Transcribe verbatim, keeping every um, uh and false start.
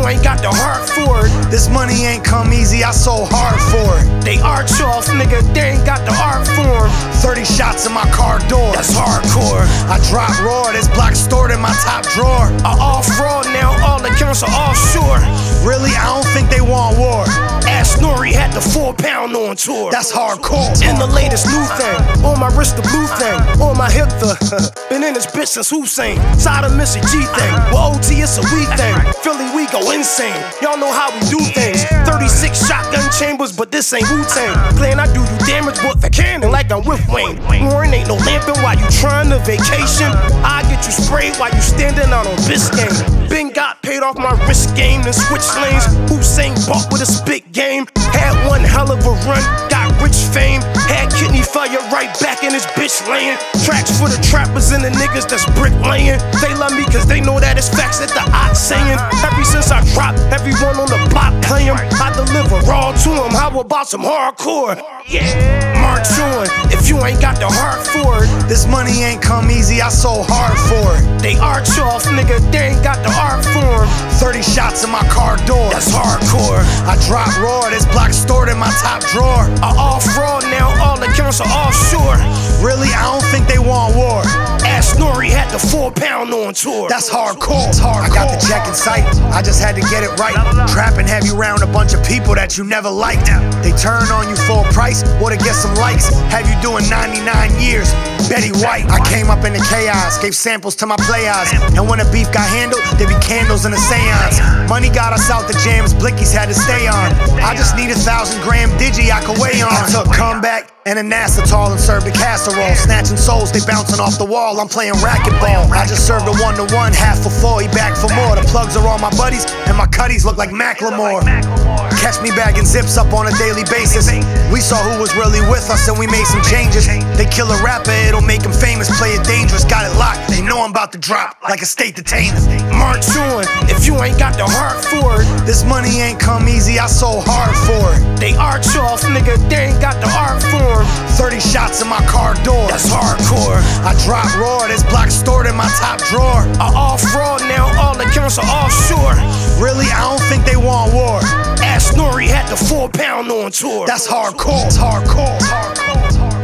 ain't got the heart for it. This money ain't come easy, I so hard for it. They arch off, nigga, they ain't got the art form. Thirty shots in my car door, That's hardcore. I drop raw, this block stored in my top drawer. I off road now, all accounts are offshore. Really, I don't think they want war. Ask Nori had the four pound on tour. That's hardcore. In the latest new thing, on my wrist the blue thing, on my hip the been in this bitch since Hussein. Side of Missy G thing, well O T it's a we thing. Philly we go insane, y'all know how we do things. thirty-six shotgun chambers, but this ain't Wu-Tang. Playing I do you damage, but the cannon like I'm with Wayne. Warren ain't no lamping while you trying to vacation. I get you sprayed while you standing out on Biscayne. Been got paid off my wrist game, then switch lanes. Hussein bought with a spit game. Had one hell of a run, got rich fame. Had kidney failure right back in this bitch laying. Tracks for the trappers and the niggas that's bricklaying. They love me cause they know that it's facts that the ox saying. Ever since I dropped, everyone on the block playing. I deliver raw to them, how about some hardcore? Yeah, march on, if you ain't got the heart for it. This money ain't come easy, I so hard for it. They arch off, nigga, they ain't got the art form. Thirty shots in my car door, That's hardcore. I drop raw, this block stored in my top drawer. I off road now, all accounts are offshore. Really, I don't think they want war. Ask Nori had the four pound on tour. That's hardcore. I got the check in sight, I just had to get it right. Trap and have you round a bunch of people that you never liked. They turn on you for a price or to get some likes. Have you doing ninety-nine years, Betty White. I came up in the chaos, gave samples to my players. And when the beef got handled, there be candles in the seance. Money got us out the jams, Blickies had to stay on. I just need a thousand gram digi I could weigh on. I took comeback and a NASA tall and served a casserole. Snatching souls, they bouncing off the wall, I'm playing racquetball. I just served a one-to-one, half for four, he back for more. The plugs are all my buddies, and my cutties look like Macklemore. Catch me bagging zips up on a daily basis. We saw who was really with us and we made some changes. They kill a rapper, it'll make him famous. Play it dangerous, got it locked. They know I'm about to drop like a state detainer. March on, if you ain't got the heart for it. This money ain't come easy, I so hard for it. They arch off, nigga, they ain't got the art form. Thirty shots in my car door, That's hardcore. I drop raw, this block stored in my top drawer. I off road now, all accounts are offshore. Really, I don't think they want war. Ask Nori had the four pound on tour. That's hardcore. It's hardcore. It's hardcore. It's hardcore.